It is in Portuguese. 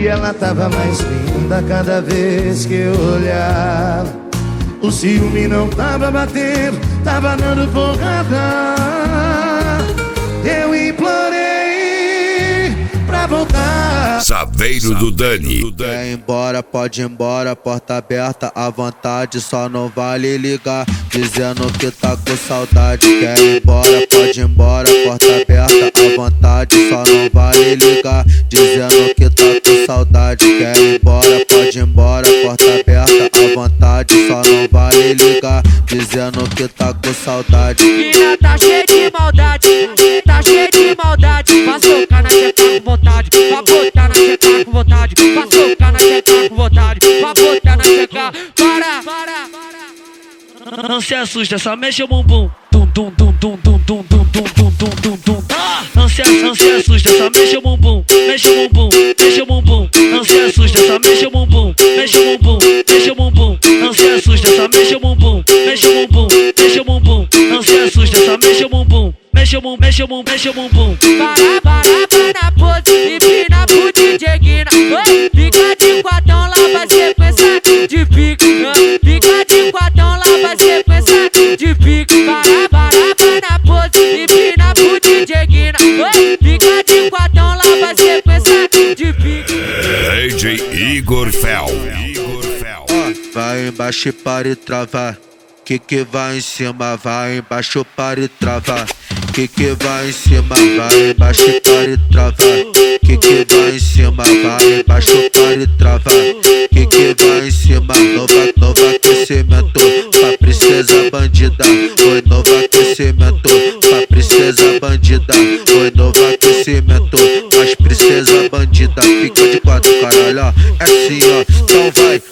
E ela tava mais linda cada vez que eu olhava. O ciúme não tava batendo, tava dando porrada. Eu implorei pra voltar. Saveiro do Dani. Quer ir embora, pode ir embora, porta aberta à vontade, só não vale ligar, dizendo que tá com saudade. Quer ir embora, pode ir embora, porta aberta à vontade, só não vale ligar, dizendo que tá com saudade. Quer ir embora, pode ir embora, porta aberta à vontade, só não vale ligar, dizendo que tá com saudade. Mina tá cheia de maldade, tá cheia de maldade. Vai socar na tcheca com vontade, vai botar na tcheca com vontade. Vai socar na tcheca com vontade, vai botar na tcheca. Para, para. Não se assusta, só mexe o bumbum. Dum dum dum dum dum dum dum dum dum dum dum dum. Não se assusta, só mexe o bumbum. Mexe o bumbum, mexe o bumbum. Não se assusta, só mexe o bumbum. Mexe o bumbum, mexe o bumbum. Não se assusta, só mexe o bumbum. Mexe o bumbum, mexe o bumbum. Não se assusta, só mexe o bumbum. Mexe o bumbum, mexe o bumbum, mexe o bumbum. Para na pose e pina pro DJ Guina. Fica de quatão, lá vai sequência de pique. Fica de quatão, lá vai sequência de pique. Para na pose e pina pro DJ Guina. Fica de quatão, lá vai sequência de pique. DJ Igor Fel. Vai embaixo e para e travar. Que vai em cima, vai embaixo para e travar. Que vai em cima, vai embaixo para e travar. Que vai em cima, vai embaixo para e travar. Que vai em cima, novo aquecimento pra princesa bandida. Oi, novo aquecimento pra princesa bandida. Oi, novo aquecimento pras princesa bandida. Fica de quatro, caralho, ó, é assim, ó. Então vai.